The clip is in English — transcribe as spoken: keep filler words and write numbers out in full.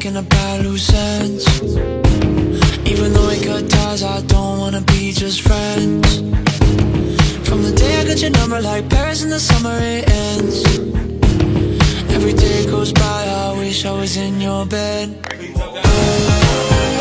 picking up bad loose ends. Even though we cut ties, I don't wanna be just friends. From the day I got your number, like Paris in the summer, it ends. Every day goes by, I wish I was in your bed.